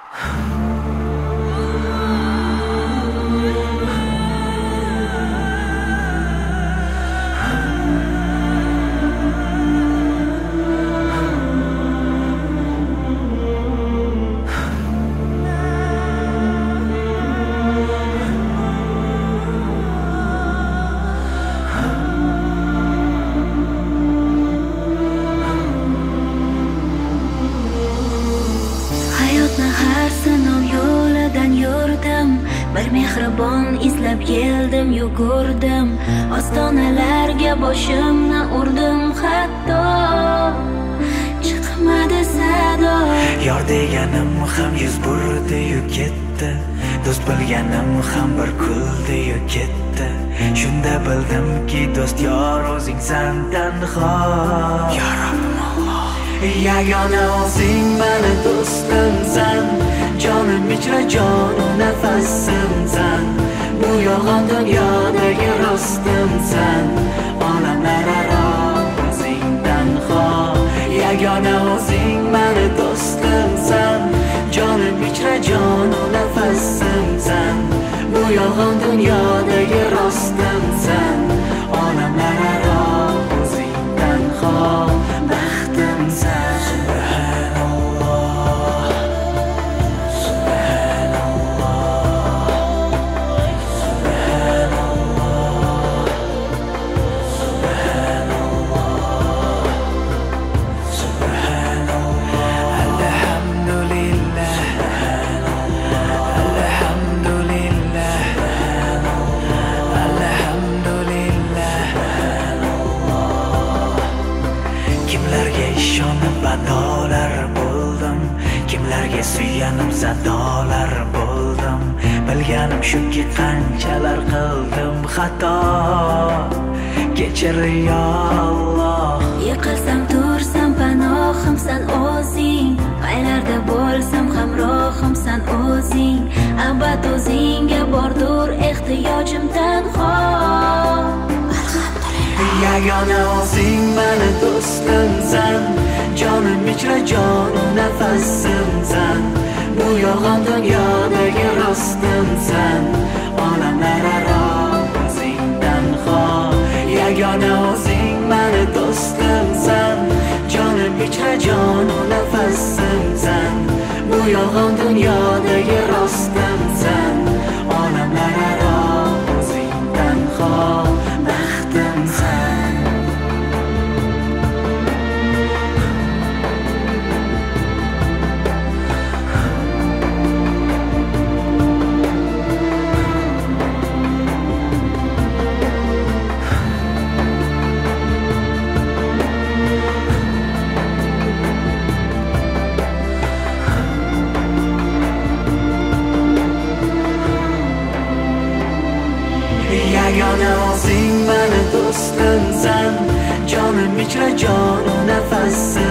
Bir mehribon izlab keldim, yugurdim, ostonalarga boshimni urdim, hatto chiqmadi sado. Yor deganim ham yuz burdi-yu ketdi, do'st bilganim ham bir kuldi-yu ketdi. Shunda bildimki do'st yor o'zingsan tanho. Ya Rabbim Alloh, yagona o'zing meni do'stimsan, jonim ichra jonu nafasimsan. Bu yolg'on dunyodagi rostimsan, olamlararo o'zingdan xo. Yagona o'zing meni do'stimsan, jonim ichra jonu nafasimsan. Bu yolg'on dunyodagi rostimsan, olamlararo o'zingdan xo. Baxtimsan. Kimlarga suyanib zadolar bo'ldim, bilganim shuki qanchalar qildim xato. Kechir ya Alloh. Yiqilsam tursam panohimsan o'zing, qaylarda bo'lsam hamrohimsan o'zing. Abad o'zingga bordur ehtiyojim tanho. Yagona o'zing meni do'stimsan, jonim ichra jonu nafasimsan. Bu yolg'on dunyodagi rostimsan, olamlararo o'zingdan xo. Yagona o'zing meni do'stimsan, jonim ichra jonu nafasimsan. Bu yolg'on dunyodagi rostimsan, olamlararo o'zingdan xo. Baxtimsan. Yagona o'zing meni do'stimsan, jonim ichra jonu nafasim.